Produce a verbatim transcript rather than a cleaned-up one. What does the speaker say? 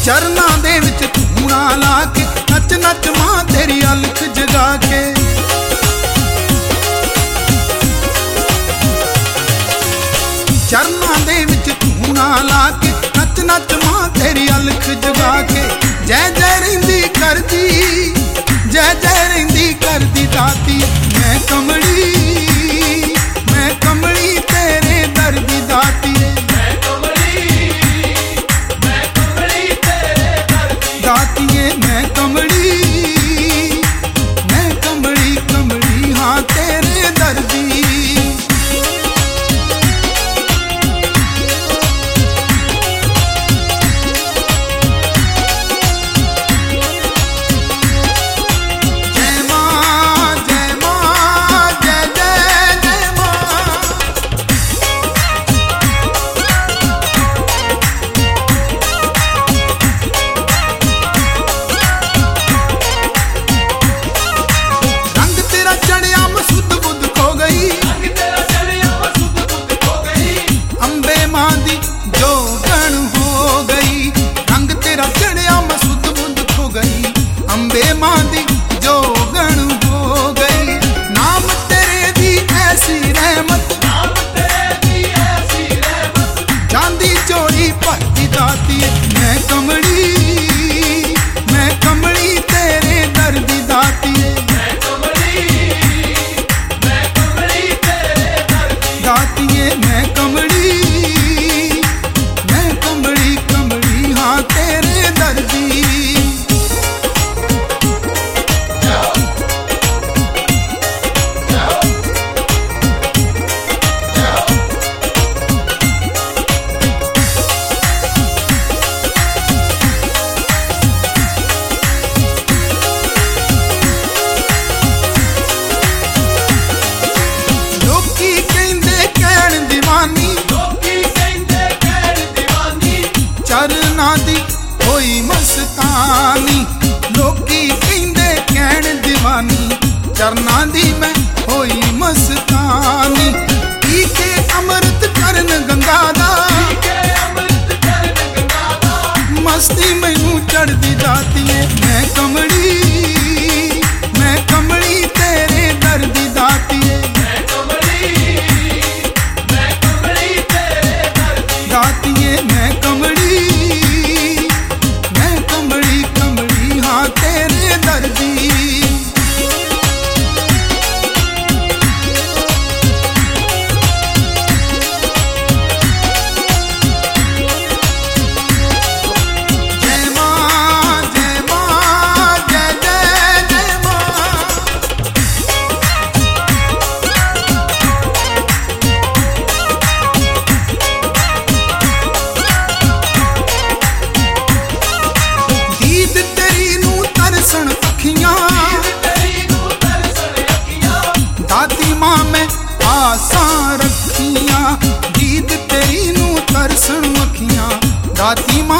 चरना दे विच धूना ला के नच नच मां तेरी अलख जगा के। चरना दे विच धूना ला के नच नच मां तेरी अलख जगा के। जय जय रहिंदी करदी जय जय रहिंदी करदी दाती मैं कमली मैं कमली तेरे दर दी दाती मैं कमली मैं कमली तेरे दर दी दाती मैं कमली मैं कमली कमली हाँ तेरे दर दी। चरना दी होई मस्तानी लोकी कहंदे कहण दीवानी चरना दी मैं होई मस्तानी। पी के अमृत करन गंगा दा मस्ती मैनू चढ़दी जाती है मैं कमली मैं कमली तेरे दर दी दाती है मैं कमली मैं कमली तेरे दर दी दाती है मैं कमली मैं कमली कमली हाँ तेरे दर दी। दाती मां मैं आसां रखियां दीद तेरी नू तरसण अखियां दाती मां